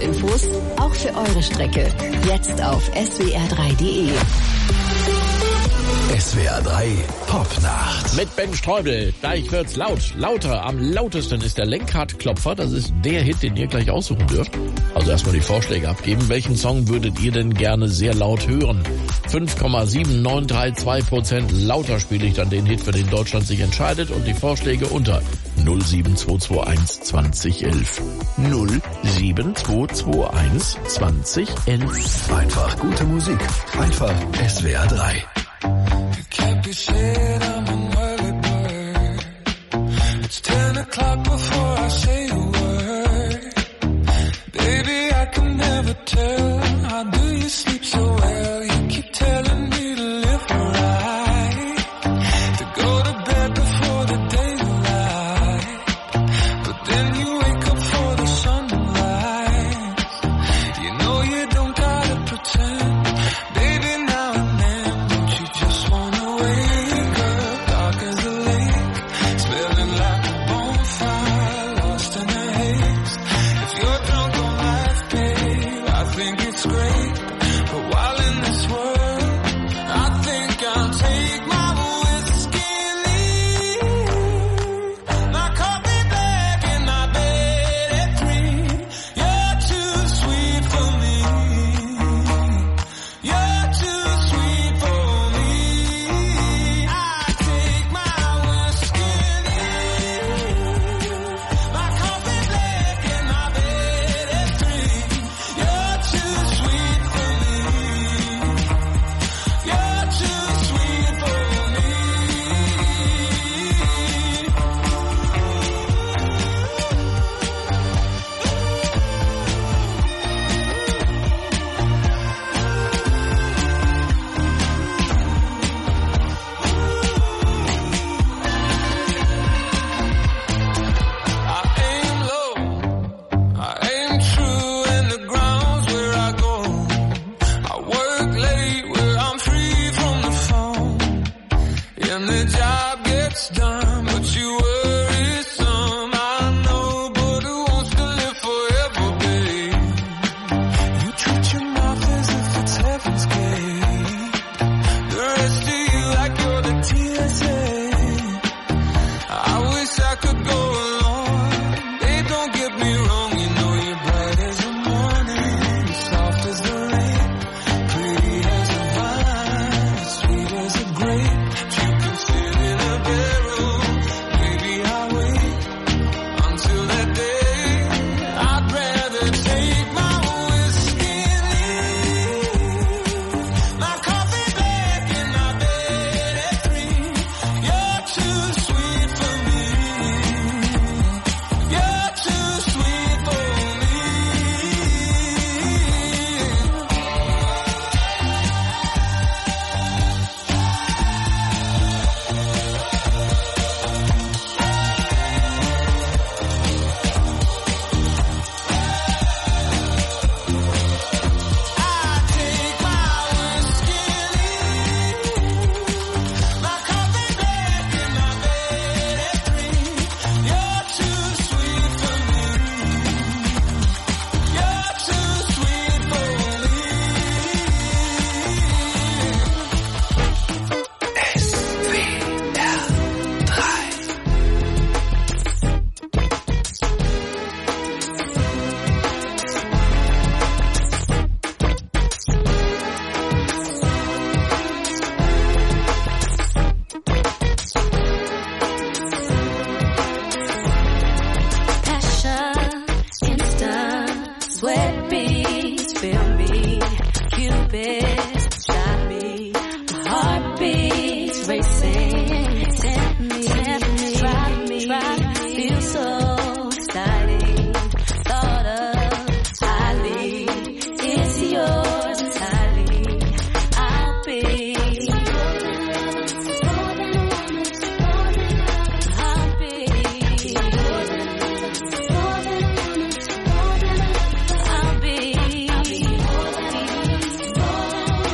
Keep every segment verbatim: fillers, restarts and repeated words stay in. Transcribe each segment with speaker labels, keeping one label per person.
Speaker 1: Verkehrsinfos auch für eure Strecke. Jetzt auf s w r drei punkt d e.
Speaker 2: S W R drei Popnacht.
Speaker 3: Mit Ben Streubel. Gleich wird's laut. Lauter. Am lautesten ist der Lenkradklopfer. Das ist der Hit, den ihr gleich aussuchen dürft. Also erstmal die Vorschläge abgeben. Welchen Song würdet ihr denn gerne sehr laut hören? fünf Komma sieben neun drei zwei Prozent lauter spiele ich dann den Hit, für den Deutschland sich entscheidet. Und die Vorschläge unter null sieben zwei zwei eins zwanzig elf. null sieben zwei zwei eins zwanzig elf.
Speaker 2: Einfach gute Musik. Einfach S W R drei.
Speaker 4: Can't be said I'm an early bird. It's ten o'clock before I say a word. Baby, I can never tell. How do you sleep so well? You keep telling me to live right, to go to bed before the daylight, but then you wake up for the sunrise. You know you don't gotta pretend. Baby, now and then, don't you just wanna wake up dark as a lake, smelling like a bonfire, lost in a haze. If you're drunk on life, babe, I think it's great. But while in this world, I think I'll take my whiskey and leave. My coffee black and my bed at three. You're too sweet for me. You're too sweet for me. I take my whiskey and leave. My coffee black and my bed at three. You're too sweet for me. You're too sweet for me. I aim low, I aim true, and the ground's where I go. I work late where I'm free from the phone, and the job gets done, but you worry some. I know, but who wants to live forever, babe? You treat your mouth as if it's heaven's gate. The rest of you like you're the T S A. I wish I could go along. Babe, don't get me wrong, you know you're bright as the morning, soft as the rain, pretty as a vine, sweet as a grape. You can sit in a barrel, maybe I'll wait until that day. I'd rather take my whiskey and leave. My coffee black and my bed at three. You're too sweet for me. You're too sweet for me. I take my whiskey and leave. My coffee black and my bed at three. You're too sweet for me. You're too sweet for me.
Speaker 2: S W R drei.
Speaker 5: Passion, instant, sweat beats, feel me, Cupid, shot me, my heart beats racing, tempt me, drive me, feel so exciting, thought of highly, it's yours entirely, I'll be. I'll be. I'll be.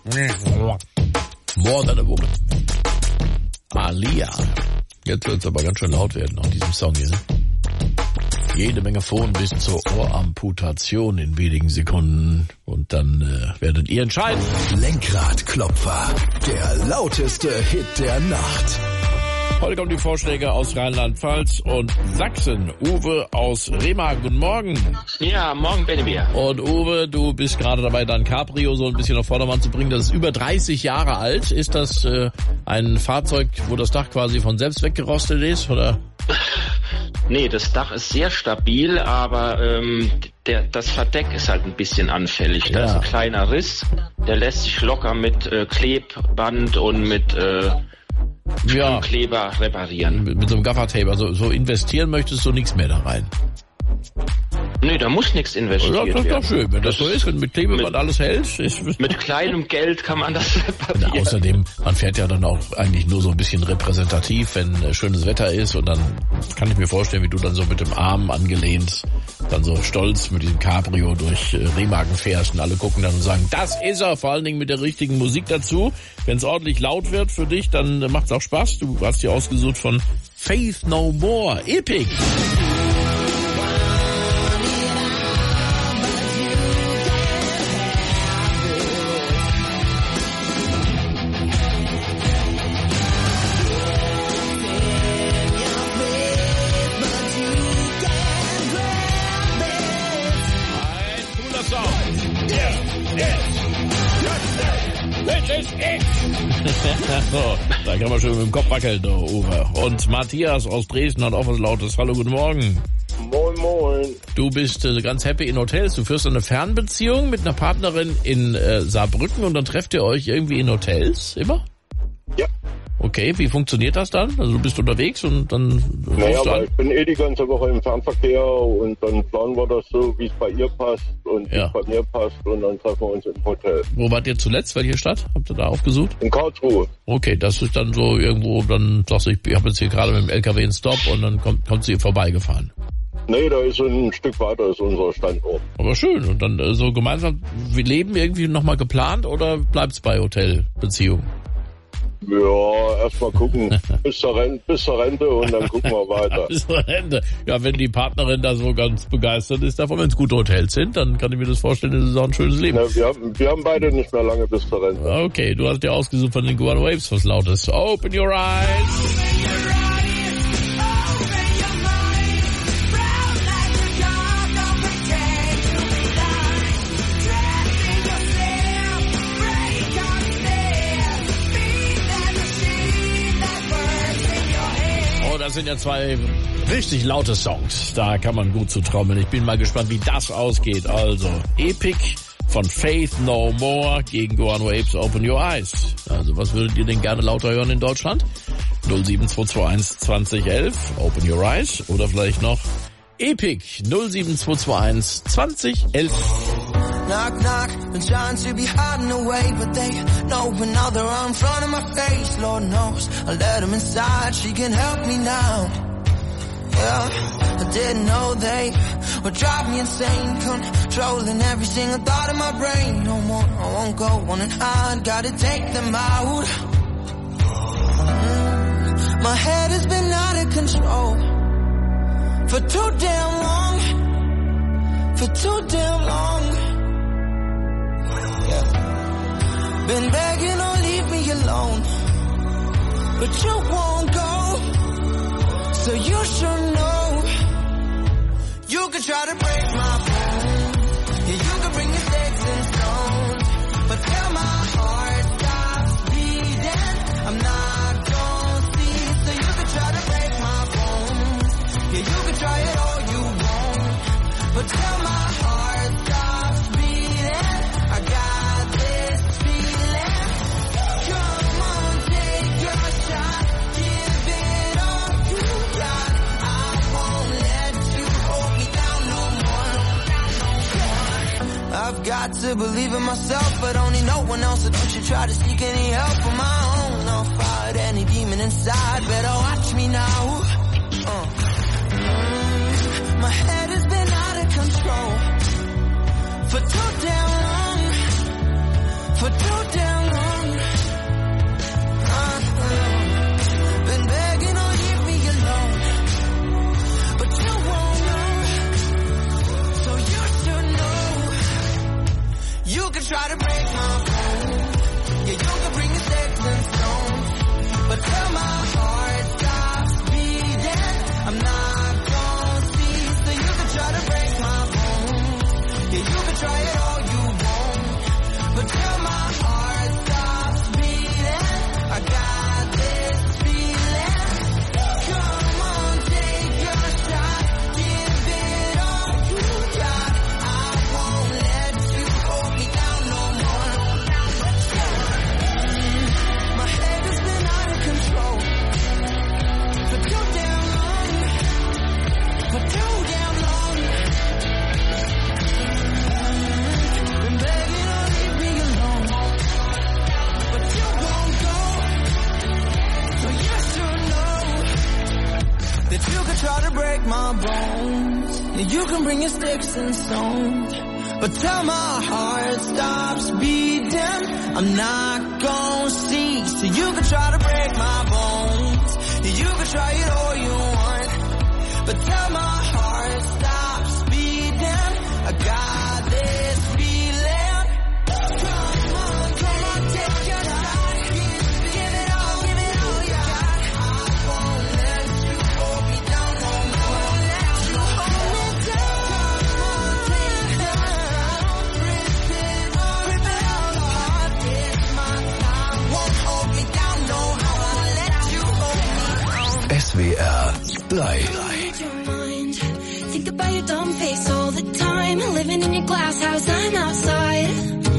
Speaker 3: More than a woman. Alia. Jetzt wird es aber ganz schön laut werden auf diesem Song hier. Jede Menge Phon bis zur Ohramputation in wenigen Sekunden. Und dann äh, werdet ihr entscheiden.
Speaker 2: Lenkradklopfer, der lauteste Hit der Nacht.
Speaker 3: Heute kommen die Vorschläge aus Rheinland-Pfalz und Sachsen. Uwe aus Remagen, guten Morgen.
Speaker 6: Ja, morgen Bennebier.
Speaker 3: Und Uwe, du bist gerade dabei, dein Cabrio so ein bisschen auf Vordermann zu bringen. Das ist über dreißig Jahre alt. Ist das äh, ein Fahrzeug, wo das Dach quasi von selbst weggerostet ist, oder?
Speaker 6: Nee, das Dach ist sehr stabil, aber ähm, der, das Verdeck ist halt ein bisschen anfällig. Da
Speaker 3: Ja.
Speaker 6: ist ein kleiner Riss, der lässt sich locker mit äh, Klebband und mit äh,
Speaker 3: Ja,
Speaker 6: Kleber reparieren.
Speaker 3: mit, mit so einem Gaffertape. Also so investieren möchtest du nichts mehr da rein.
Speaker 6: Nee, da muss nichts investiert
Speaker 3: Ja, das ist
Speaker 6: werden.
Speaker 3: doch schön. Wenn das so ist, wenn mit Klebeband
Speaker 6: mit-
Speaker 3: alles hält. Ist,
Speaker 6: Mit kleinem Geld kann man das reparieren.
Speaker 3: Na, außerdem, man fährt ja dann auch eigentlich nur so ein bisschen repräsentativ, wenn äh, schönes Wetter ist, und dann kann ich mir vorstellen, wie du dann so mit dem Arm angelehnt, dann so stolz mit diesem Cabrio durch äh, Remagen fährst, und alle gucken dann und sagen, das ist er, vor allen Dingen mit der richtigen Musik dazu. Wenn es ordentlich laut wird für dich, dann äh, macht's auch Spaß. Du hast dir ausgesucht von Faith No More, Epic. So, da kann man schön mit dem Kopf wackeln, der Uwe. Und Matthias aus Dresden hat auch was Lautes. Hallo, guten Morgen.
Speaker 7: Moin, moin.
Speaker 3: Du bist äh, ganz happy in Hotels. Du führst eine Fernbeziehung mit einer Partnerin in äh, Saarbrücken, und dann trefft ihr euch irgendwie in Hotels immer?
Speaker 7: Ja.
Speaker 3: Okay, wie funktioniert das dann? Also du bist unterwegs und dann
Speaker 7: Naja,
Speaker 3: rufst du
Speaker 7: weil
Speaker 3: an.
Speaker 7: ich bin eh die ganze Woche im Fernverkehr und dann planen wir das so, wie es bei ihr passt und wie
Speaker 3: Ja.
Speaker 7: es bei mir passt, und dann treffen wir uns im Hotel.
Speaker 3: Wo wart ihr zuletzt? Welche Stadt? Habt ihr da aufgesucht?
Speaker 7: In Karlsruhe.
Speaker 3: Okay, das ist dann so irgendwo, dann sagst du, ich habe jetzt hier gerade mit dem L K W einen Stop, und dann kommt, kommt sie vorbeigefahren.
Speaker 7: Nee, da ist so ein Stück weiter ist unser Standort.
Speaker 3: Aber schön. Und dann äh, so gemeinsam, wir leben irgendwie nochmal geplant, oder bleibt's bei Hotelbeziehung?
Speaker 7: Ja, erstmal gucken bis zur, Rente, bis zur Rente und dann gucken wir weiter.
Speaker 3: Bis zum Ende. Ja, wenn die Partnerin da so ganz begeistert ist davon, wenn es gute Hotels sind, dann kann ich mir das vorstellen, das ist auch ein schönes Leben.
Speaker 7: Na, wir, haben, wir haben beide nicht mehr lange bis zur Rente.
Speaker 3: Okay, du hast dir ausgesucht von den Guano Waves was Lautes. Open your eyes. Oh, das sind ja zwei richtig laute Songs. Da kann man gut zu trommeln. Ich bin mal gespannt, wie das ausgeht. Also, Epic von Faith No More gegen Guano Waves, Open Your Eyes. Also, was würdet ihr denn gerne lauter hören in Deutschland? null sieben zwei zwei eins zwanzig elf, Open Your Eyes. Oder vielleicht noch Epic null sieben zwei zwei eins zwanzig elf.
Speaker 8: Knock, knock, been trying to be hiding away, but they know when now they're right in front of my face. Lord knows I let them inside, she can help me now. Yeah, I didn't know they would drive me insane, controlling every single thought in my brain. No more, I won't go on and hide, gotta take them out. Mm, my head has been out of control for too damn long, for too damn long. Yeah. Been begging, don't leave me alone, but you won't go, so you should know. You could try to break my bones, yeah, you could bring your sticks and stones, but till my heart stops beating, I'm not gonna see. So you could try to break my bones, yeah, you could try it all you want, but till my heart stops beating, I got this feeling. Come on, take your shot, give it all you got. I won't let you hold me down no more. I've got to believe in myself, but only no one else. So don't you try to seek any help on my own. I'll fight any demon inside, better watch me now. Uh. Mm, my head has been out of control for too damn long, for too damn long. try to break my bones. Yeah, you can bring your sticks and stones. But till my heart stops beating, I'm not gonna cease. So you can try to break my bones. Yeah, you can try it all you want. But till my heart stops beating, I got this feeling. Come on, come on, take your time. Give it all, give it all you got. I won't let you hold me down no more. I won't let you hold me down. Come on, take your time. Rip it all, rip it all apart. It's my time. Won't hold me down, no, I won't let you hold me down.
Speaker 2: S W R drei.
Speaker 5: Think about your dumb face all the time. Living in your glass house, I'm outside.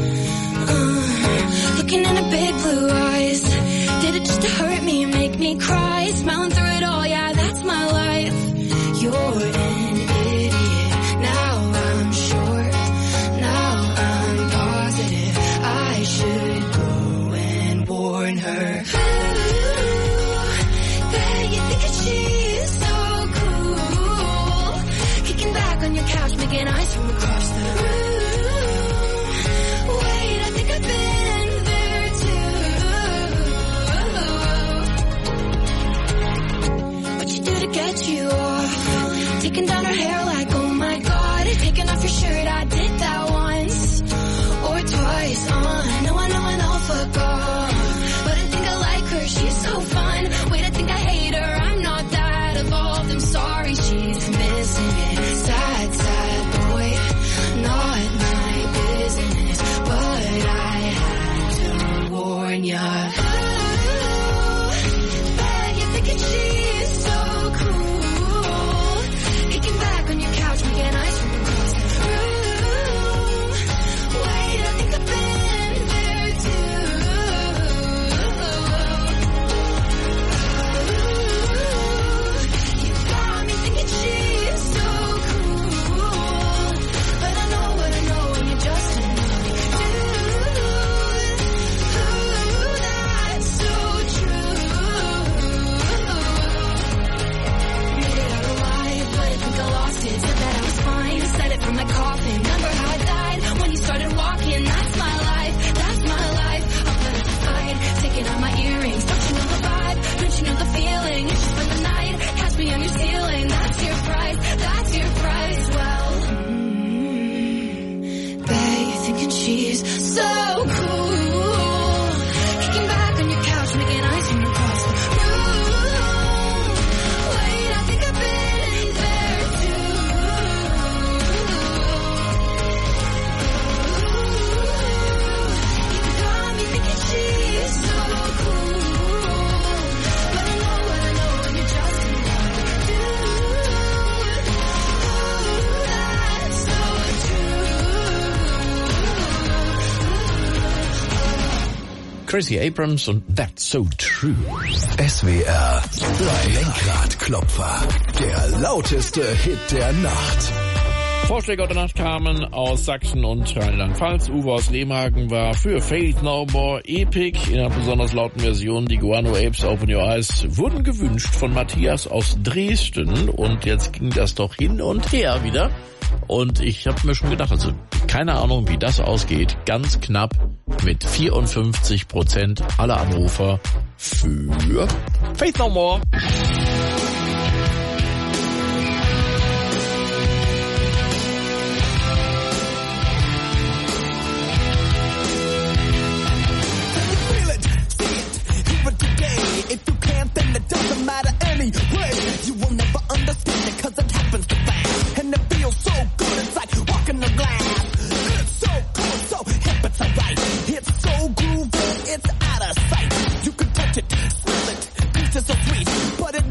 Speaker 5: Uh, looking into big blue eyes. Did it just to hurt me and make me cry? Smiling through it all, yeah, that's my life. You're an idiot. Now I'm short. Now I'm positive. I should go and warn her. Ooh, bet you think that she's so cool. Kicking back on your couch, making eyes from across the room. Wait, I think I've been there too. What you do to get you off? Taking down her hair like, oh my god. Taking off your shirt, I did that once or twice. Uh, no, I know, I know, fuck off. But I think I like her, she's so fun. Wait, I think I hate her, I'm not that evolved. I'm sorry, she's missing it. Sad, sad boy, not my business. But I had to warn ya. Ooh, bet you're thinking she's so cool. Kicking back on your couch, making eyes from across the room. Wait, I think I've been there too. You got me thinking she's so cool. But I know what I know and you're just another dude. Ooh, that's so true. Made it out alive, but I think I lost it. Said that I was fine, said it from my coffin. Remember how I died when you started walking? That's my life, that's my life. I'll put it aside, taking out my earrings. Don't you know the vibe? Don't you know the feeling? It's just for the night, catch me on your ceiling. That's your price, that's your price. Well, mm, bet you're thinking she's so cool. Kicking back on your couch, making eyes from across the room. Wait, I think I've been there too. You got me thinking she's so cool. But I know what I know and you're just another dude. Ooh, that's so true.
Speaker 3: Tracy Abrams und That's So True.
Speaker 2: S W R drei. Lenkradklopfer. Der lauteste Hit der Nacht.
Speaker 3: Vorschläge der Nacht kamen aus Sachsen und Rheinland-Pfalz. Uwe aus Lehmhagen war für Faith No More Epic. In einer besonders lauten Version, die Guano Apes Open Your Eyes, wurden gewünscht von Matthias aus Dresden. Und jetzt ging das doch hin und her wieder. Und ich habe mir schon gedacht, also keine Ahnung, wie das ausgeht. Ganz knapp mit vierundfünfzig Prozent aller Anrufer für Faith No More.
Speaker 8: If you can't, then it doesn't matter anyway. You will never understand it cause it happens so fast. And it feels so good, it's like walking on glass. It's so cool, so hip, it's alright. It's so groovy, it's out of sight. You can touch it, smell it, taste it so sweet. But it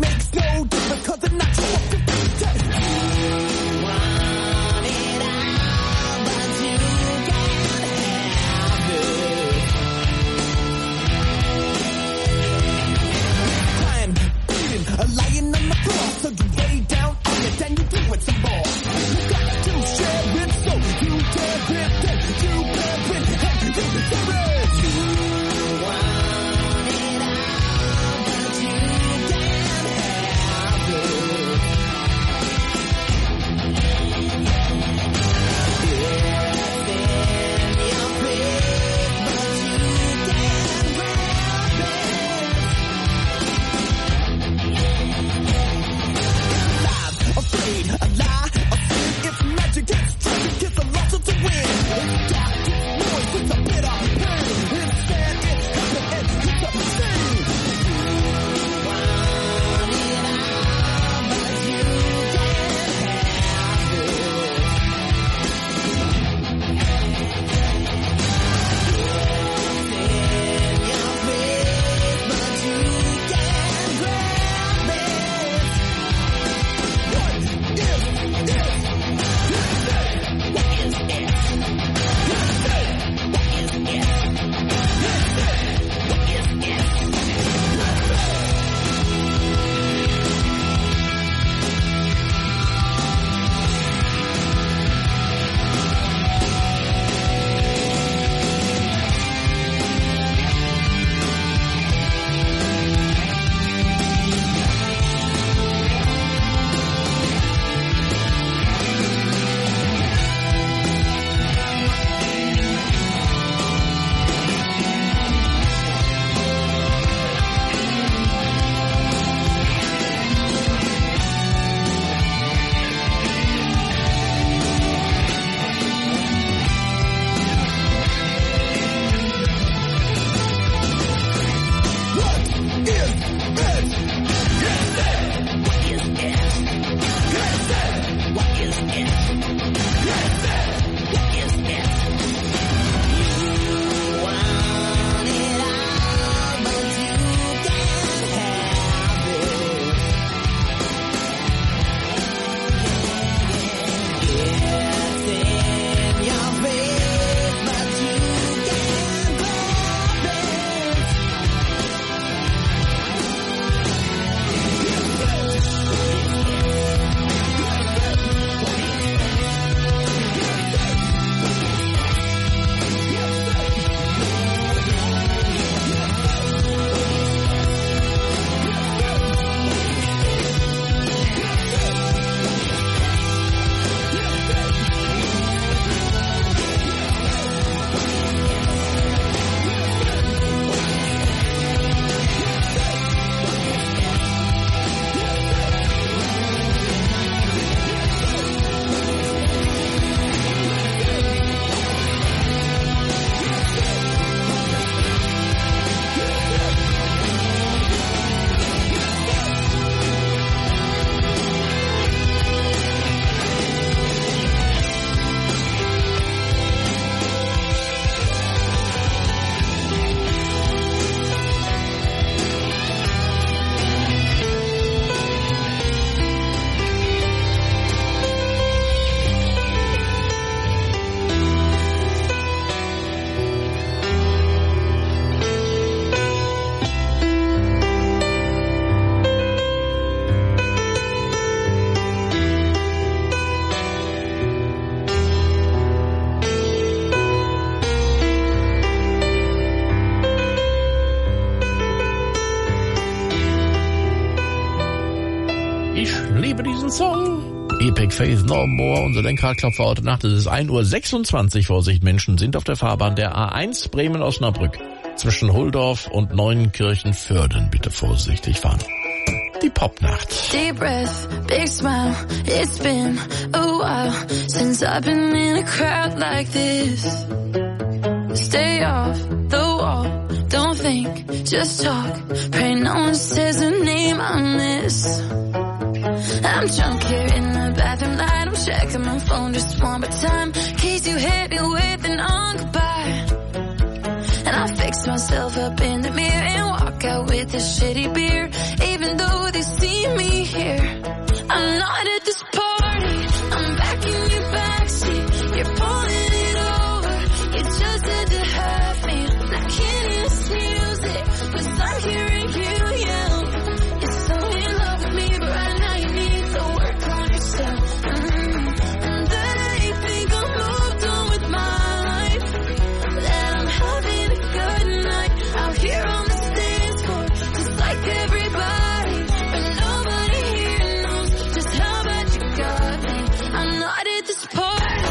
Speaker 3: diesen Song. Epic Faith No More, unser Lenkradklopfer heute Nacht. Es ist ein Uhr sechsundzwanzig. Vorsicht, Menschen sind auf der Fahrbahn der A eins Bremen-Osnabrück. Zwischen Hulldorf und Neuenkirchen-Vörden. Bitte vorsichtig fahren. Die Popnacht.
Speaker 5: Deep breath, big smile. It's been a while since I've been in a crowd like this. Stay off the wall, don't think, just talk. Pray no one says a name I miss. I'm drunk here in the bathroom light. I'm checking my phone just one more time, in case you hit me with an on goodbye. And I fix myself up in the mirror and walk out with a shitty beer. Even though they see me here, I'm not at this party. I'm back in your backseat. You're pulling it over. You just had to have me. I can't even snooze it, 'cause I'm hearing you yell. You're so in love with me, but right now you need to work on yourself. Mm-hmm. And then I think I'm moved on with my life, that I'm having a good night out here on the dance floor, just like everybody, but nobody here knows just how bad you got me. I'm not at this party.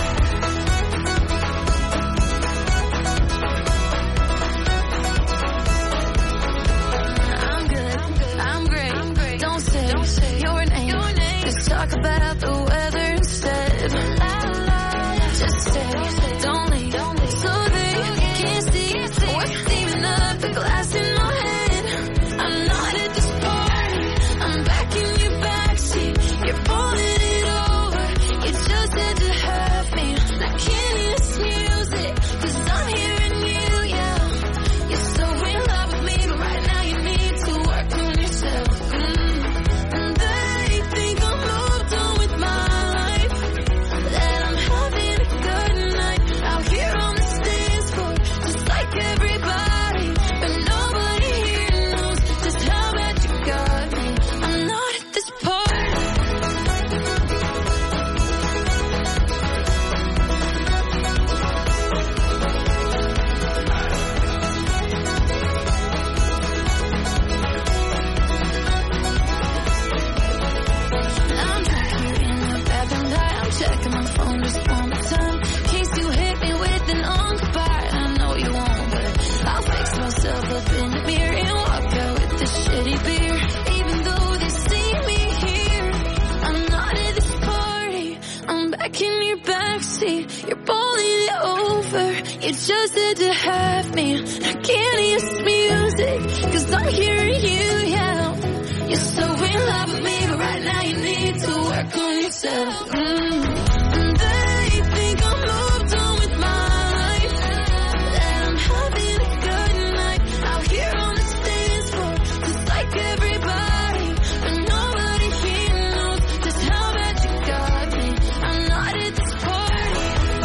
Speaker 5: I'm good, I'm great. Don't say your name. Just talk about the weather instead. Just stay, don't leave, so they can't see what's steaming up the glass in my head. I'm not at this party. I'm back in your backseat. You're pulling it over. You just had to have me. I can't even snooze it, 'cause I'm hearing you yell. You're so in love with me, but right now you need to work on yourself. Mm. And they think I'm moved on with my life, that I'm having a good night out here on the dance floor, just like everybody, but nobody here knows just how bad you got me. I'm not at this party. I'm back here in the bathroom light. I'm checking my phone just one more time, in case you hit me with an on goodbye. I know you won't, but I'll fix myself up in the mirror and walk out with this shitty beer. Even though they see me here, I'm not at this party. I'm back in your backseat. You're pulling it over. You just had to have me. I can't even music, 'cause I'm hearing you yell. You're so in love with me, but right now you need to work on yourself. Mm. And they think I'm moved on with my life, that I'm having a good night out here on the dance floor, just like everybody, but nobody here knows just how bad you got me. I'm not at this party.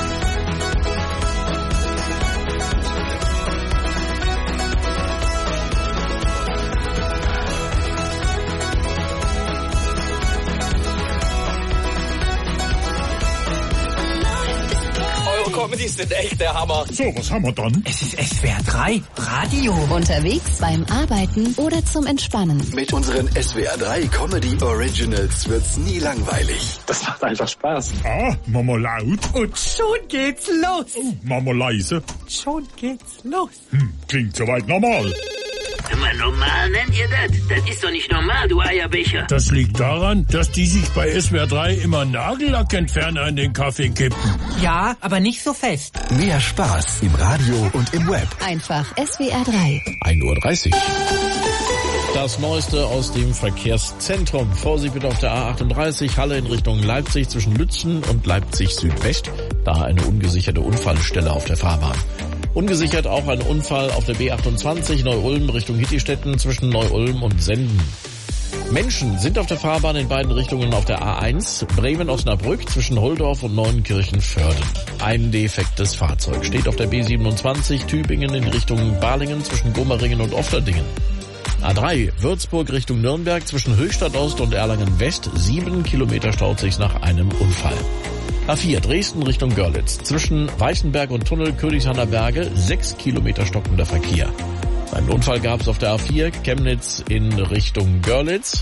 Speaker 9: Eure Comedys sind echt der Hammer.
Speaker 10: So, was haben wir dann?
Speaker 11: Es ist S W R drei Radio.
Speaker 1: Unterwegs beim Arbeiten oder zum Entspannen.
Speaker 2: Mit unseren S W R drei Comedy Originals wird's nie langweilig.
Speaker 6: Das macht einfach Spaß.
Speaker 10: Ah, Mama laut.
Speaker 11: Und schon geht's los.
Speaker 10: Oh, Mama leise.
Speaker 11: Schon geht's los.
Speaker 10: Hm, klingt soweit normal.
Speaker 12: Immer normal nennt ihr das? Das ist doch nicht normal, du Eierbecher.
Speaker 10: Das liegt daran, dass die sich bei S W R drei immer Nagellackentferner in den Kaffee kippen.
Speaker 11: Ja, aber nicht so fest.
Speaker 2: Mehr Spaß im Radio und im Web.
Speaker 1: Einfach S W R drei.
Speaker 3: ein Uhr dreißig. Das Neueste aus dem Verkehrszentrum. Vorsicht bitte auf der A achtunddreißig, Halle in Richtung Leipzig zwischen Lützen und Leipzig Südwest. Da eine ungesicherte Unfallstelle auf der Fahrbahn. Ungesichert auch ein Unfall auf der B achtundzwanzig Neu-Ulm Richtung Hittistetten zwischen Neu-Ulm und Senden. Menschen sind auf der Fahrbahn in beiden Richtungen auf der A eins Bremen-Osnabrück zwischen Hulldorf und Neuenkirchen-Vörden. Ein defektes Fahrzeug steht auf der B siebenundzwanzig Tübingen in Richtung Balingen zwischen Gommeringen und Ofterdingen. A drei Würzburg Richtung Nürnberg zwischen Höchstadt Ost und Erlangen West. Sieben Kilometer staut sich nach einem Unfall. A vier Dresden Richtung Görlitz zwischen Weißenberg und Tunnel Königshainer Berge. Sechs Kilometer stockender Verkehr. Einen Unfall gab es auf der A vier Chemnitz in Richtung Görlitz.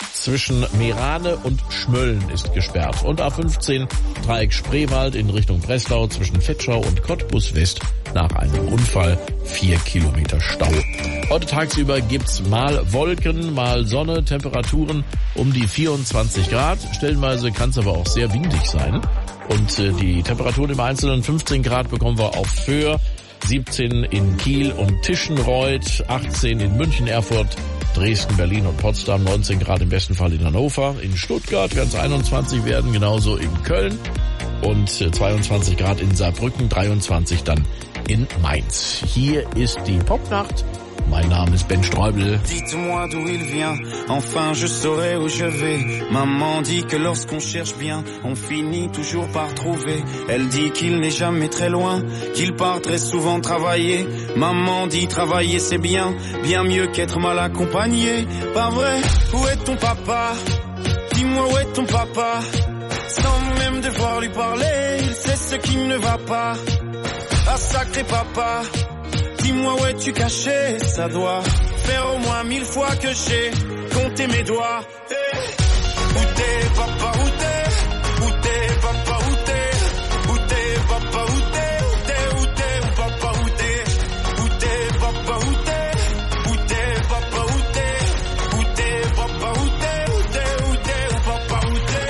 Speaker 3: zwischen Meerane und Schmölln ist gesperrt. Und A fünfzehn Dreieck Spreewald in Richtung Breslau zwischen Vetschau und Cottbus West nach einem Unfall vier Kilometer Stau. Heute tagsüber gibt's mal Wolken, mal Sonne, Temperaturen um die vierundzwanzig Grad. Stellenweise kann es aber auch sehr windig sein. Und äh, die Temperaturen im Einzelnen fünfzehn Grad bekommen wir auf Föhr, siebzehn in Kiel und Tischenreuth, achtzehn in München, Erfurt, Dresden, Berlin und Potsdam, neunzehn Grad im besten Fall in Hannover. In Stuttgart werden es einundzwanzig werden, genauso in Köln und zweiundzwanzig Grad in Saarbrücken, dreiundzwanzig dann in Mainz. Hier ist die Popnacht. Mein Name ist Ben Streubel.
Speaker 13: Dites-moi d'où il vient, enfin je saurai où je vais. Maman dit que lorsqu'on cherche bien, on finit toujours par trouver. Elle dit qu'il n'est jamais très loin, qu'il part très souvent travailler. Maman dit travailler c'est bien, bien mieux qu'être mal accompagné. Pas vrai, où est ton papa? Dis-moi où est ton papa? Sans même devoir lui parler, il sait ce qui ne va pas. Ah sacré papa, dis-moi où es-tu caché? Ça doit faire au moins mille fois que j'ai compté mes doigts. Hey. Où t'es papa, où t'es? Où t'es papa, où t'es? Où t'es papa, où t'es? Où t'es, où t'es, où papa, où t'es? Où t'es papa, où t'es? Où t'es papa, où t'es? Où t'es papa, où t'es? Où t'es, où t'es, où papa, où t'es?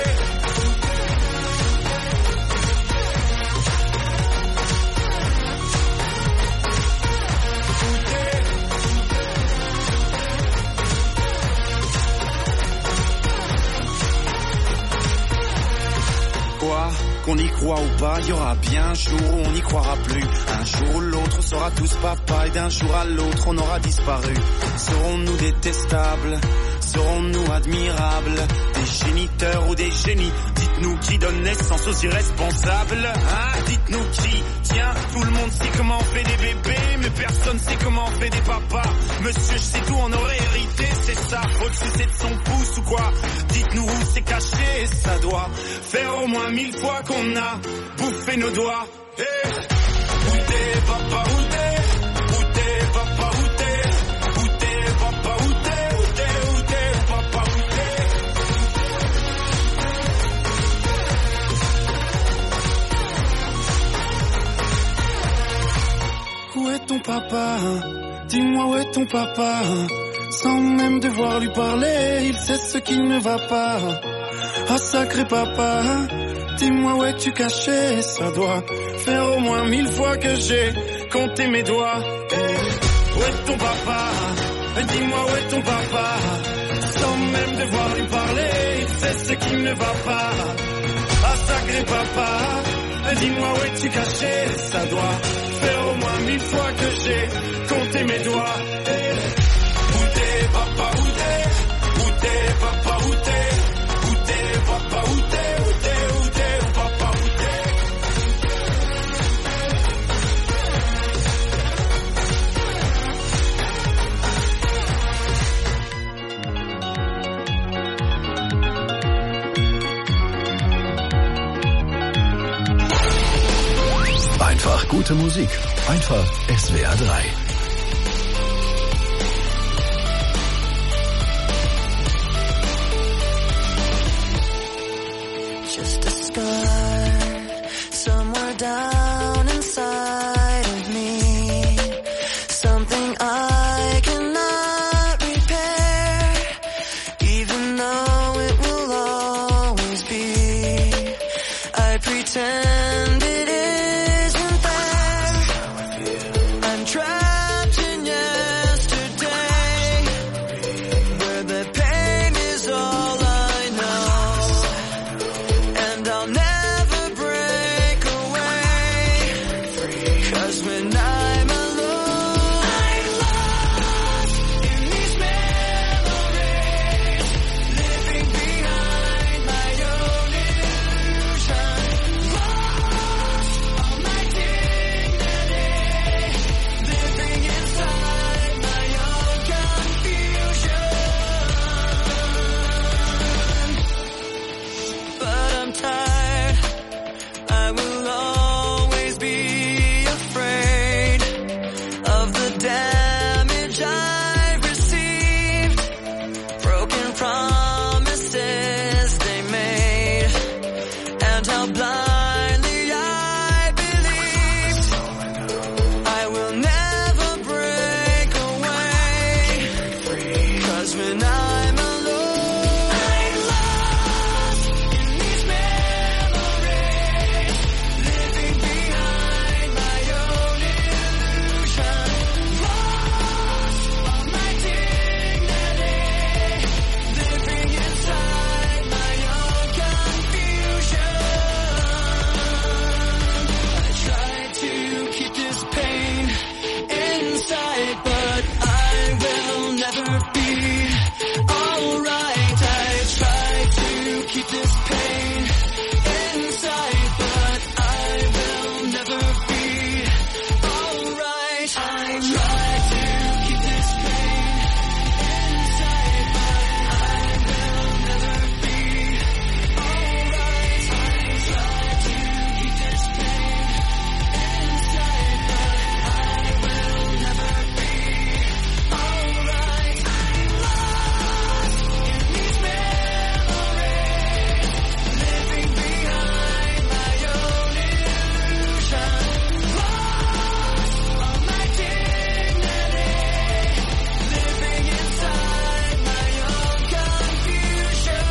Speaker 13: Qu'on y croit ou pas, il y aura bien un jour où on n'y croira plus. Un jour ou l'autre, on sera tous papa et d'un jour à l'autre, on aura disparu. Serons-nous détestables? Serons-nous admirables? Des géniteurs ou des génies? Dites-nous qui donne naissance aux irresponsables. Hein? Dites-nous qui? Tiens, tout le monde sait comment on fait des bébés, mais personne sait comment on fait des papas. Monsieur, je sais tout, on aurait hérité, c'est ça. Faut le sucer de son pouce ou quoi? Dites-nous où c'est caché, ça doit faire au moins mille fois qu'on a bouffé nos doigts. Hey. Où t'es papa, où t'es? Où t'es papa, où t'es? Où t'es papa, où t'es? Où t'es, où t'es, où papa, où t'es? Où est ton papa? Dis-moi où est ton papa? Sans même devoir lui parler, il sait ce qui ne va pas. Ah sacré papa, dis-moi où es-tu caché? Ça doit faire au moins mille fois que j'ai compté mes doigts. Hey. Où est ton papa? Dis-moi où est ton papa? Sans même devoir lui parler, il sait ce qui ne va pas. Ah sacré papa, dis-moi où es-tu caché? Ça doit faire au moins mille fois que j'ai compté mes doigts. Hey. Où t'es papa, où t'es? Où t'es papa, où t'es? Où t'es papa, où t'es? Où t'es, où t'es, où papa, où t'es?
Speaker 2: Einfach gute Musik. Einfach S W R drei.
Speaker 8: Just a scar somewhere down inside of me. Something I cannot repair, even though it will always be. I pretend it isn't there. I'm trapped in yesterday, where the pain is all I know. And I'll never break away, 'cause when I'm alone, I'm lost in these memories, living behind my own illusion. Lost all my dignity, living inside my own confusion. But I'm tired, I will always be afraid of the damage I've received, broken promises beyond how blindly I believed. I will never break away, 'cause when I'm alone, I'm lost in these memories, living behind my own illusion, lost all my dignity, living inside my own confusion. I try to keep this pain inside, but I will never be alright. I try to keep this pain inside, but I will never be alright. I try to keep this pain inside, but I will never be alright. I try to keep this pain inside, but I will never be alright. I'm lost in these memories, living behind my own illusion, lost all my dignity, living inside my own confusion.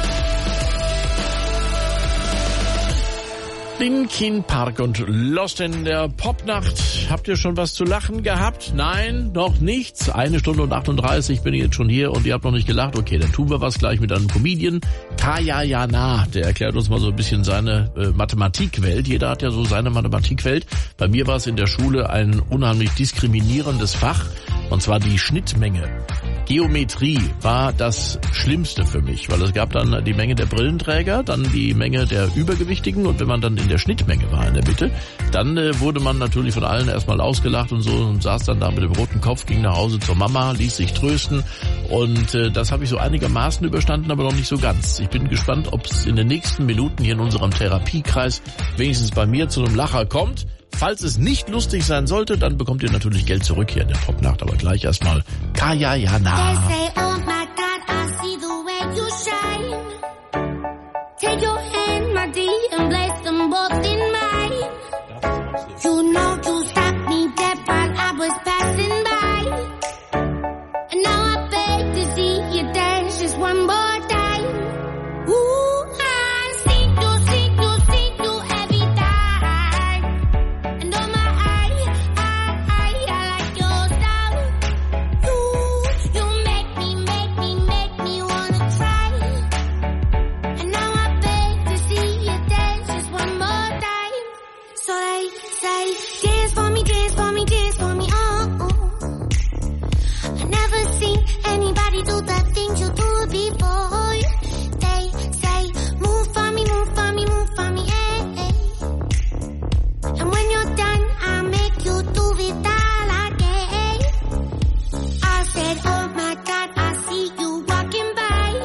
Speaker 3: Linkin Park und Lost in der Popnacht. Habt ihr schon was zu lachen gehabt? Nein, noch nichts. Eine Stunde und achtunddreißig bin ich jetzt schon hier und ihr habt noch nicht gelacht. Okay, dann tun wir was gleich mit einem Comedian. Kaya Jana, der erklärt uns mal so ein bisschen seine äh, Mathematikwelt. Jeder hat ja so seine Mathematikwelt. Bei mir war es in der Schule ein unheimlich diskriminierendes Fach, und zwar die Schnittmenge. Geometrie war das Schlimmste für mich, weil es gab dann die Menge der Brillenträger, dann die Menge der Übergewichtigen, und wenn man dann in der Schnittmenge war in der Mitte, dann äh, wurde man natürlich von allen erstmal ausgelacht und so und saß dann da mit dem roten Kopf, ging nach Hause zur Mama, ließ sich trösten, und äh, das habe ich so einigermaßen überstanden, aber noch nicht so ganz. Ich bin gespannt, ob es in den nächsten Minuten hier in unserem Therapiekreis wenigstens bei mir zu einem Lacher kommt. Falls es nicht lustig sein sollte, dann bekommt ihr natürlich Geld zurück hier in der Popnacht. Aber gleich erstmal Kaya Jana.
Speaker 5: They say, oh my God, I see the way you shine. Take your hand, my dear, and place them both in mine. You know you stopped me dead while I was passing by. And now I beg to see you dance just one more time. Ooh, I see you, see you, see you every time. And oh my, I, I, I, I like your style. You, you make me, make me, make me wanna try. And now I beg to see you dance just one more time. So they say, dance for me, dance for me, dance for me, oh, oh. I never seen anybody do the things you do before. They say, move for me, move for me, move for me, eh, eh. And when you're done, I'll make you do it all again. I said, oh my God, I see you walking by.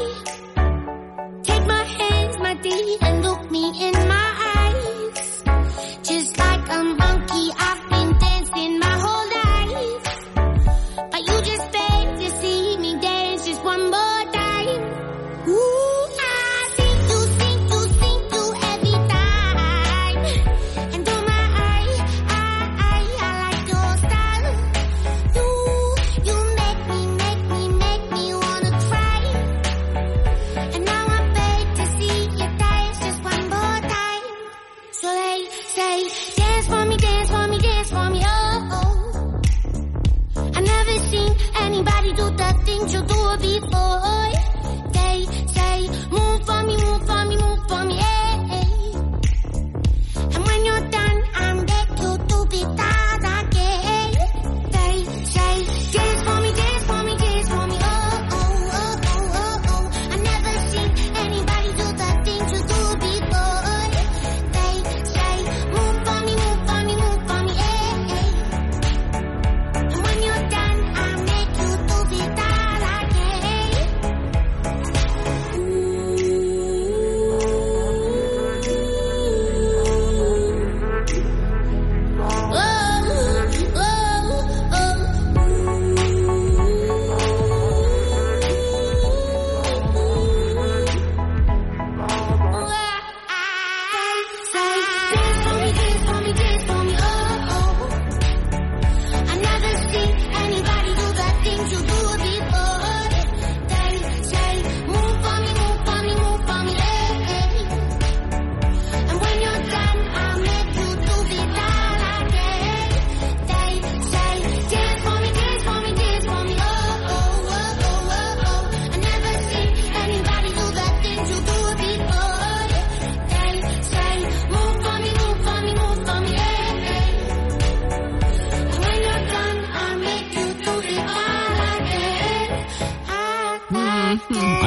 Speaker 5: Take my hands, my dear, and look me in my eyes. Just like a monkey, I've been dancing my whole life. But you just beg to see me dance just one more time. Ooh, I see you, see you, see you every time. And oh my, I, I, I, I like your style. You, you make me, make me, make me wanna try. And now I beg to see you dance just one more time.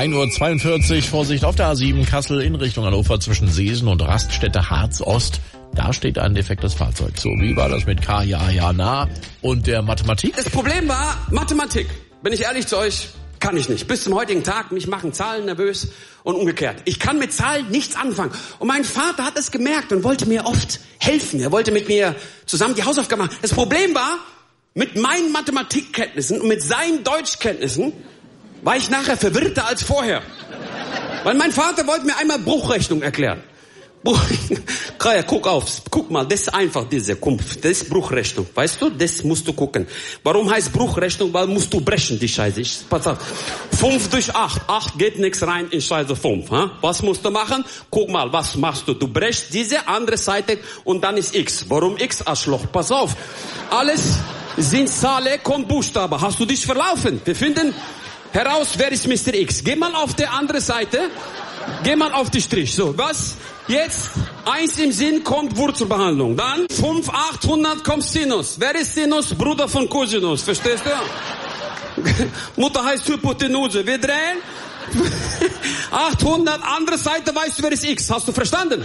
Speaker 3: ein Uhr zweiundvierzig, Vorsicht auf der A sieben Kassel in Richtung Hannover zwischen Seesen und Raststätte Harz-Ost. Da steht ein defektes Fahrzeug. So, wie war das mit K, ja, ja, na und der Mathematik?
Speaker 14: Das Problem war Mathematik. Bin ich ehrlich zu euch, kann ich nicht. Bis zum heutigen Tag, mich machen Zahlen nervös und umgekehrt. Ich kann mit Zahlen nichts anfangen. Und mein Vater hat es gemerkt und wollte mir oft helfen. Er wollte mit mir zusammen die Hausaufgaben machen. Das Problem war, mit meinen Mathematikkenntnissen und mit seinen Deutschkenntnissen war ich nachher verwirrter als vorher. Weil mein Vater wollte mir einmal Bruchrechnung erklären. Kaya, guck auf, guck mal, das ist einfach diese Kumpf, das ist Bruchrechnung, weißt du, das musst du gucken. Warum heißt Bruchrechnung? Weil musst du brechen, die Scheiße. Ich, pass auf, fünf durch acht, acht geht nichts rein in Scheiße fünf. Ha? Was musst du machen? Guck mal, was machst du? Du brechst diese andere Seite und dann ist X. Warum X, Arschloch? Pass auf, alles sind Zahlen, kommt Buchstabe. Hast du dich verlaufen? Wir finden heraus, wer ist Mister X. Geh mal auf die andere Seite, geh mal auf die Strich. So, was? Jetzt, eins im Sinn, kommt Wurzelbehandlung. Dann, fünf, achthundert kommt Sinus. Wer ist Sinus? Bruder von Cosinus. Verstehst du? Mutter heißt Hypotenuse. Wir drehen. achthundert, andere Seite, weißt du, wer ist X? Hast du verstanden?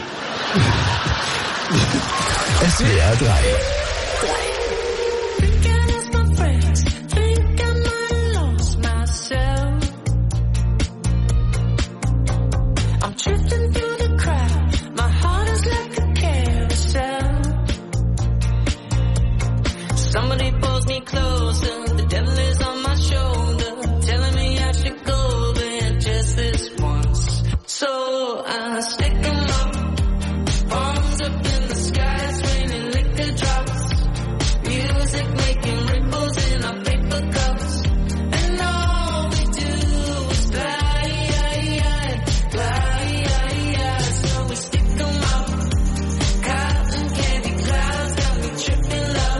Speaker 2: S W R drei.
Speaker 8: Somebody pulls me closer, the devil is on my shoulder, telling me I should go there just this once. So I stick 'em up, palms up in the sky, it's raining liquor drops, music making ripples in our paper cups, and all we do is glide, glide, so we stick 'em up, cotton candy clouds got me tripping love.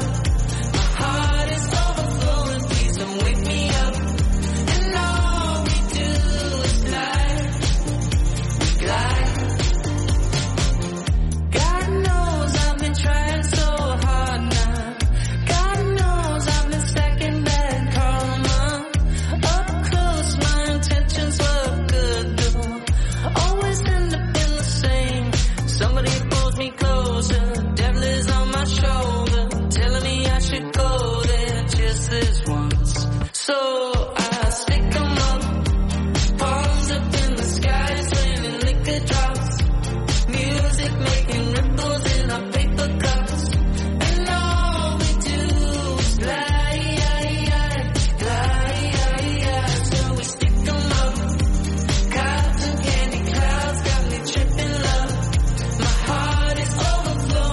Speaker 8: Overflowing,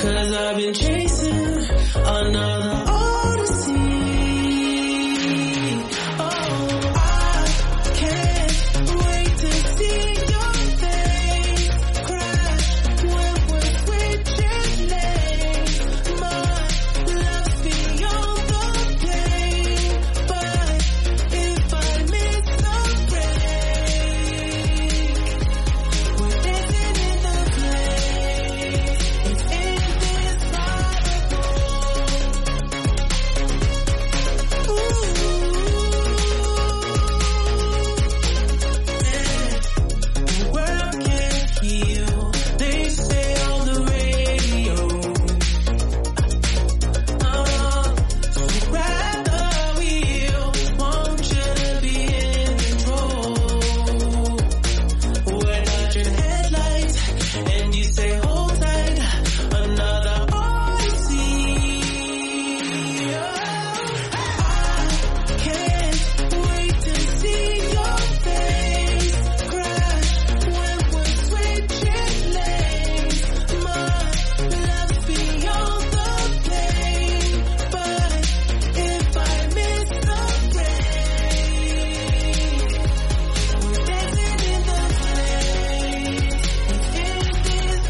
Speaker 15: 'cause I've been chasing another odyssey. Oh, I can't wait to see your face crash when we're switching lanes. My love's beyond the pain, but if I miss the break, we're dancing in the place. It's indescribable. The world can't heal, they say on the radio. Uh, so grab the wheel, want you to be in control. We're dodging headlights, and you say hold tight, another odyssey. I can't wait to see your face crash when we're switching lanes. My love's beyond the pain, but if I miss the break, we're dancing in the place. It's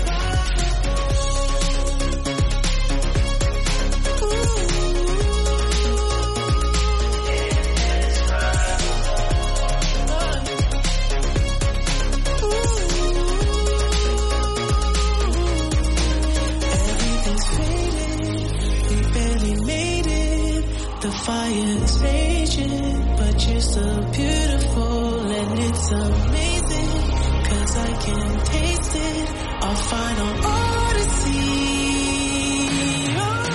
Speaker 15: Everything's faded, we barely made it. The fire is raging, but you're so beautiful and it's amazing, 'cause I can taste it, our final odyssey. Oh,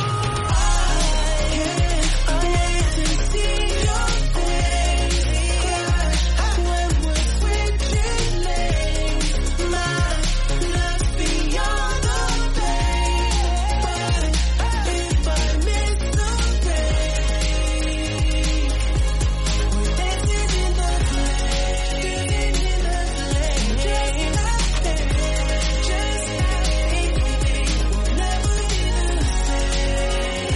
Speaker 15: I can't wait to see your face crash when we're switching lanes. My love's beyond the pain, but if I miss the break, we're dancing in the place, dancing in the place, just like that, just like we'll never be the same.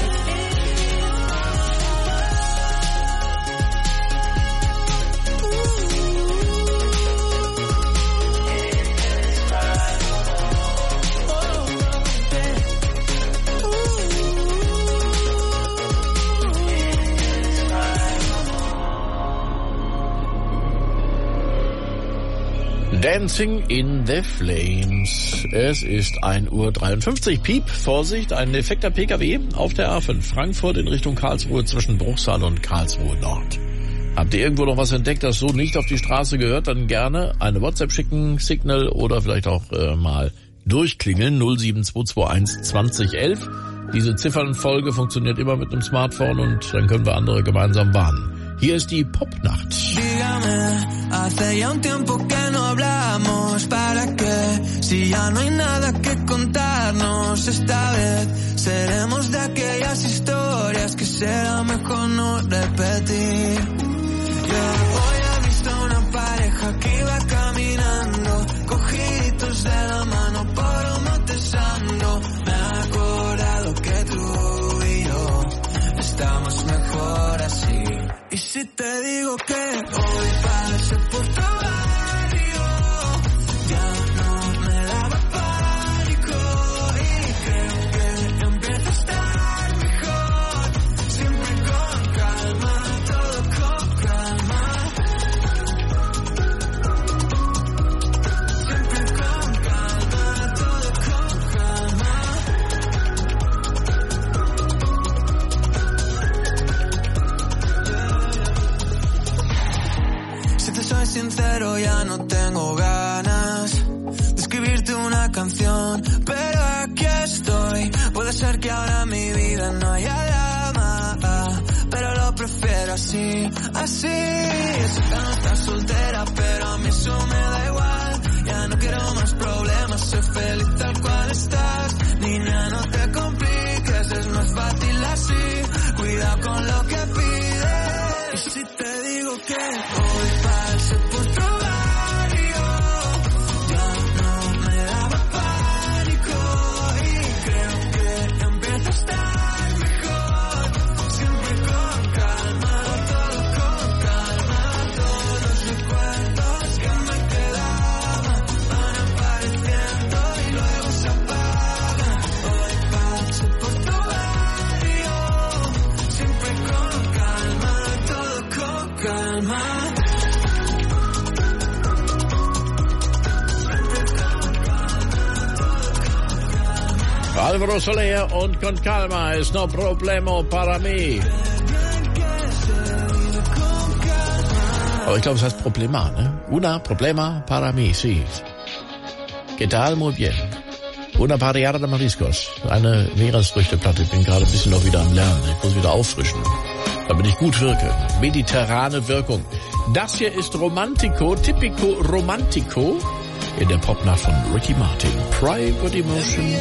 Speaker 3: Dancing in the Flames. Es ist ein Uhr dreiundfünfzig. Piep, Vorsicht, ein defekter P K W auf der A fünf Frankfurt in Richtung Karlsruhe zwischen Bruchsal und Karlsruhe Nord. Habt ihr irgendwo noch was entdeckt, das so nicht auf die Straße gehört, dann gerne eine WhatsApp schicken, Signal oder vielleicht auch äh, mal durchklingeln. null sieben zwei zwei eins zwanzig elf. Diese Ziffernfolge funktioniert immer mit einem Smartphone und dann können wir andere gemeinsam warnen. Hier ist die Popnacht.
Speaker 8: Dígame, hace ya un tiempo que no hablamos, ¿para qué? Si ya no hay nada que contarnos, esta vez seremos de aquellas historias que será mejor no repetir. Yo hoy he visto una pareja que iba caminando, cogiditos de la mano por un monte santo. Me he acordado que tú y yo estamos mejor así. Y si te digo que hoy pasé por tu barrio, ya no me daba pánico y creo que empieza a estar mejor. Siempre con calma, todo con calma. Siempre con calma, todo con calma. Si te soy sincero, ya no tengo ganas de escribirte una canción, pero aquí estoy. Puede ser que ahora en mi vida no haya drama, pero lo prefiero así, así. Sé que no estás soltera, pero a mí eso me da igual. Ya no quiero más problemas, soy feliz tal cual estás. Niña, no te compliques, es más fácil así. Cuidado con lo que pides. Y si te digo que hoy pasé por tu barrio, ya no me daba pánico y
Speaker 3: Alvaro Soler und Con Calma ist no problemo para mí. Aber ich glaube, es heißt Problema, ne? Una problema para mí, sí. ¿Qué tal? Muy bien. Una pariada de mariscos. Eine Meeresfrüchteplatte. Ich bin gerade ein bisschen noch wieder am Lernen. Ich muss wieder auffrischen, damit ich gut wirke. Mediterrane Wirkung. Das hier ist Romantico, Typico Romantico in der Popnacht von Ricky Martin. Private Emotion.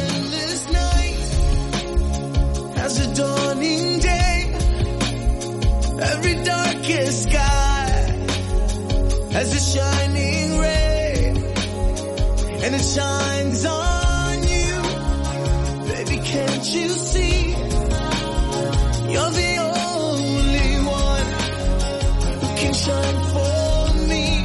Speaker 15: As a dawning day, every darkest sky has a shining ray, and it shines on you. Baby, can't you see? You're the only one who can shine for me.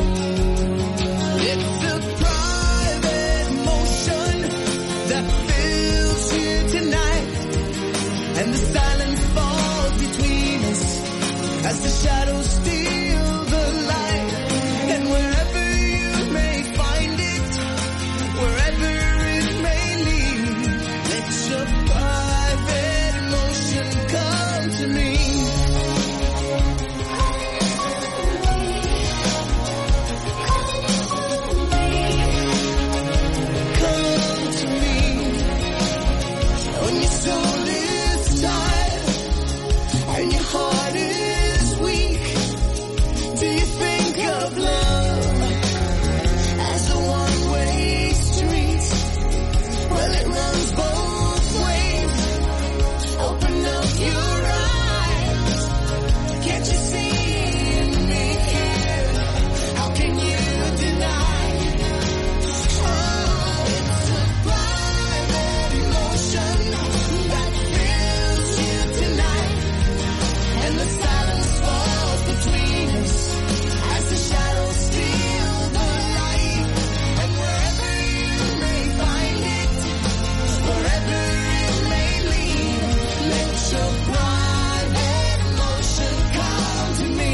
Speaker 15: It's a private emotion that fills you tonight, and the silence falls between us as the shadows steal the light. And wherever you may find it, wherever it may lead, let your private emotion come to me. Come to me. When your soul is tired and your heart is weak, do you think of love as a one-way street? Well, it runs both ways. Open up your eyes. Can't you see me here? How can you deny? Oh, it's a private emotion that fills you tonight, and the silence falls between us as the shadows steal the light. And wherever you may find it, wherever it may lead, let your private emotion come to me.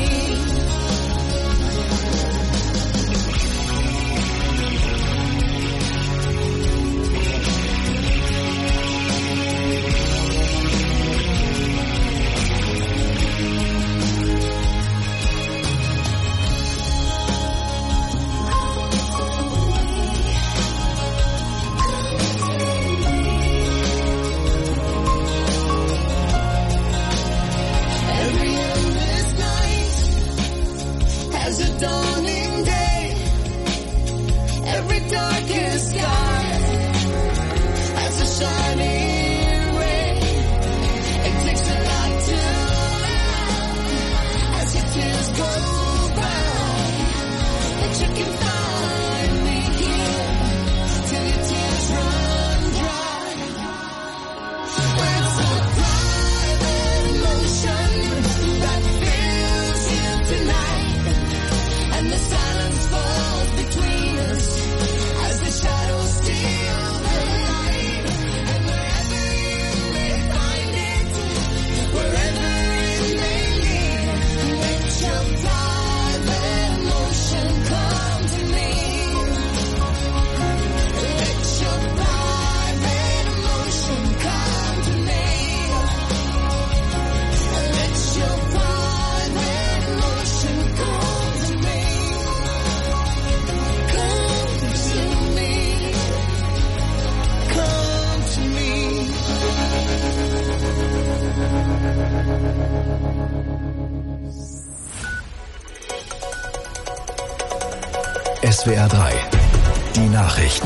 Speaker 15: Every endless night has a dawning day. Every darkest sky has a shining ray. It takes a lot to love as your tears go by, but you can find me here till your tears run dry. It's a private emotion that fills you tonight, and the silence falls between us as the shadows steal the light. And wherever you may find it, wherever it may lead, let your private emotion come to me. Let your private emotion come to me. Let your private emotion come to me. Come to me. Come to me.
Speaker 2: S W R drei. Die Nachrichten.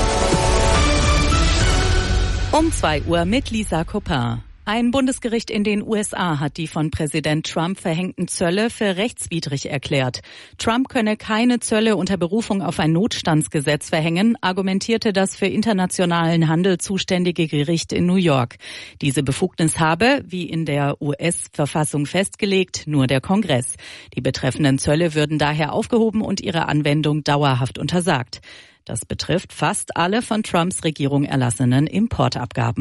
Speaker 16: Um zwei Uhr mit Lisa Coppin. Ein Bundesgericht in den U S A hat die von Präsident Trump verhängten Zölle für rechtswidrig erklärt. Trump könne keine Zölle unter Berufung auf ein Notstandsgesetz verhängen, argumentierte das für internationalen Handel zuständige Gericht in New York. Diese Befugnis habe, wie in der U S-Verfassung festgelegt, nur der Kongress. Die betreffenden Zölle würden daher aufgehoben und ihre Anwendung dauerhaft untersagt. Das betrifft fast alle von Trumps Regierung erlassenen Importabgaben.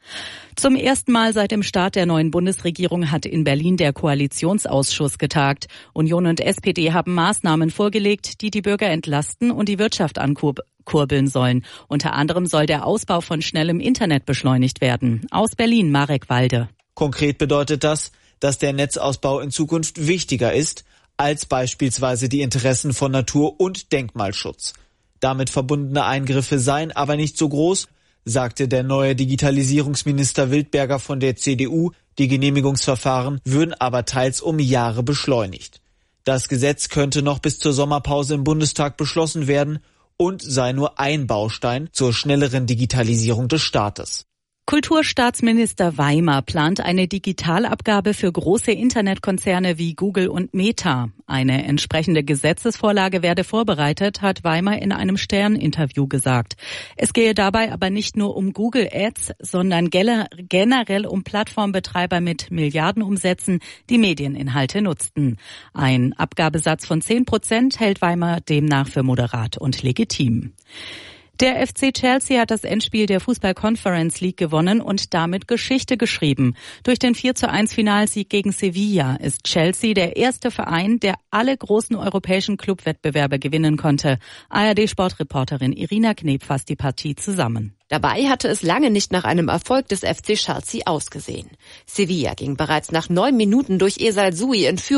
Speaker 16: Zum ersten Mal seit dem Start der neuen Bundesregierung hat in Berlin der Koalitionsausschuss getagt. Union und S P D haben Maßnahmen vorgelegt, die die Bürger entlasten und die Wirtschaft ankurbeln sollen. Unter anderem soll der Ausbau von schnellem Internet beschleunigt werden. Aus Berlin, Marek Walde.
Speaker 17: Konkret bedeutet das, dass der Netzausbau in Zukunft wichtiger ist als beispielsweise die Interessen von Natur- und Denkmalschutz. Damit verbundene Eingriffe seien aber nicht so groß, sagte der neue Digitalisierungsminister Wildberger von der C D U. Die Genehmigungsverfahren würden aber teils um Jahre beschleunigt. Das Gesetz könnte noch bis zur Sommerpause im Bundestag beschlossen werden und sei nur ein Baustein zur schnelleren Digitalisierung des Staates.
Speaker 16: Kulturstaatsminister Weimer plant eine Digitalabgabe für große Internetkonzerne wie Google und Meta. Eine entsprechende Gesetzesvorlage werde vorbereitet, hat Weimer in einem Stern-Interview gesagt. Es gehe dabei aber nicht nur um Google Ads, sondern generell um Plattformbetreiber mit Milliardenumsätzen, die Medieninhalte nutzten. Ein Abgabesatz von zehn Prozent hält Weimer demnach für moderat und legitim. Der F C Chelsea hat das Endspiel der Fußball-Conference League gewonnen und damit Geschichte geschrieben. Durch den vier zu eins Finalsieg gegen Sevilla ist Chelsea der erste Verein, der alle großen europäischen Clubwettbewerbe gewinnen konnte. A R D-Sportreporterin Irina Kneb fasst die Partie zusammen.
Speaker 18: Dabei hatte es lange nicht nach einem Erfolg des F C Chelsea ausgesehen. Sevilla ging bereits nach neun Minuten durch Esal Soui in Führung.